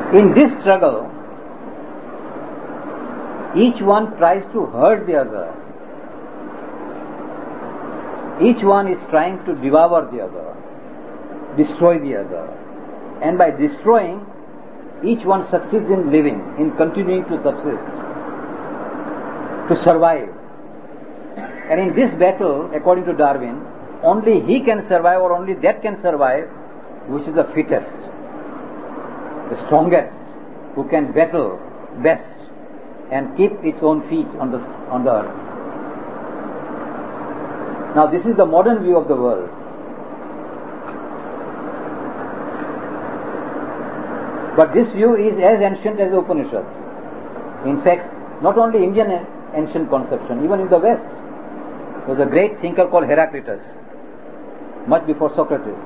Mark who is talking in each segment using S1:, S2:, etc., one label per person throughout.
S1: In this struggle, each one tries to hurt the other. Each one is trying to devour the other, destroy the other. And by destroying, each one succeeds in living, in continuing to subsist, to survive. And in this battle, according to Darwin, only he can survive, or only that can survive which is the fittest, the strongest, who can battle best and keep its own feet on the earth. Now this is the modern view of the world. But this view is as ancient as the Upanishads. In fact, not only Indian ancient conception, even in the West, there was a great thinker called Heraclitus, much before Socrates.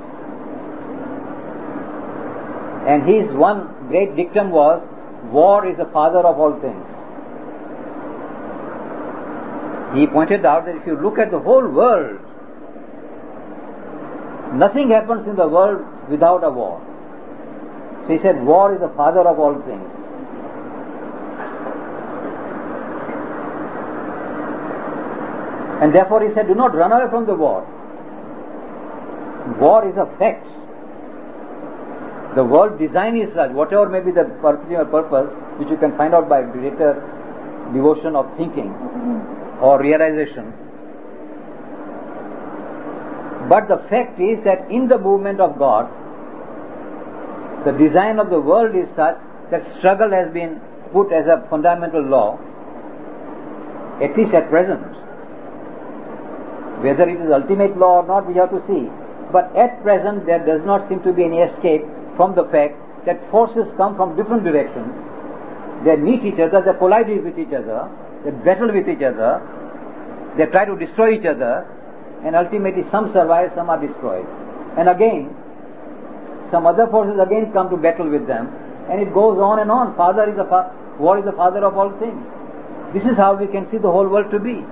S1: And his one great dictum was, war is the father of all things. He pointed out that if you look at the whole world, nothing happens in the world without a war. So he said, war is the father of all things. And therefore he said, do not run away from the war. War is a fact. The world design is such, whatever may be the purpose, which you can find out by greater devotion of thinking or realization. But the fact is that in the movement of God, the design of the world is such that struggle has been put as a fundamental law, at least at present. Whether it is ultimate law or not, we have to see. But at present, there does not seem to be any escape from the fact that forces come from different directions. They meet each other, they collide with each other, they battle with each other, they try to destroy each other, and ultimately some survive, some are destroyed. And again, some other forces again come to battle with them, and it goes on and on. War is the father of all things. This is how we can see the whole world to be.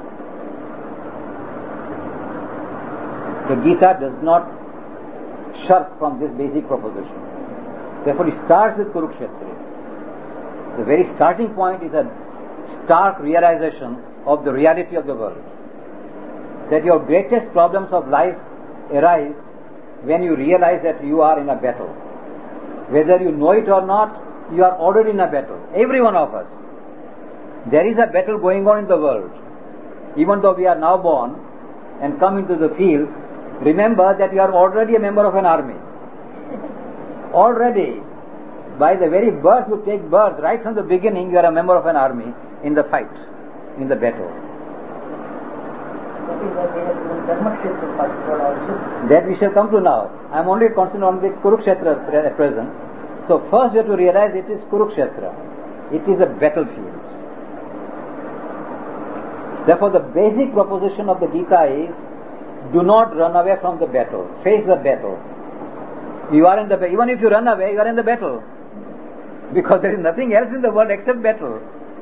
S1: The Gita does not shirk from this basic proposition. Therefore it starts with Kurukshetra. The very starting point is a stark realization of the reality of the world. That your greatest problems of life arise when you realize that you are in a battle. Whether you know it or not, you are already in a battle. Every one of us. There is a battle going on in the world. Even though we are now born and come into the field, remember that you are already a member of an army. Already, by the very birth you take birth, right from the beginning you are a member of an army in the fight, in the battle. That we shall come to now. I am only concerned on the Kurukshetra at present. So first we have to realize it is Kurukshetra. It is a battlefield. Therefore the basic proposition of the Gita is, do not run away from the battle. Face the battle. You are in the battle. Even if you run away, you are in the battle. Because there is nothing else in the world except battle.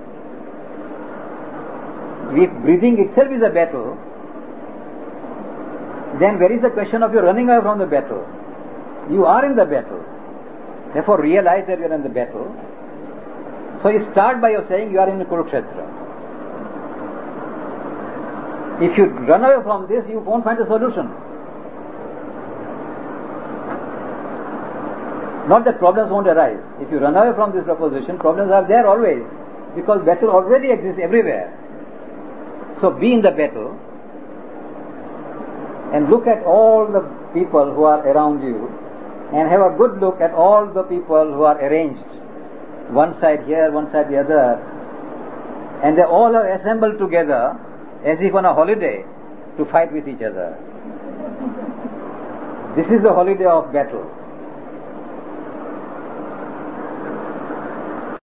S1: If breathing itself is a battle, then where is the question of you running away from the battle? You are in the battle. Therefore realize that you are in the battle. So you start by your saying you are in the Kurukshetra. If you run away from this, you won't find a solution. Not that problems won't arise. If you run away from this proposition, problems are there always. Because battle already exists everywhere. So be in the battle and look at all the people who are around you and have a good look at all the people who are arranged. One side here, one side the other. And they all are assembled together as if on a holiday to fight with each other. This is the holiday of battle.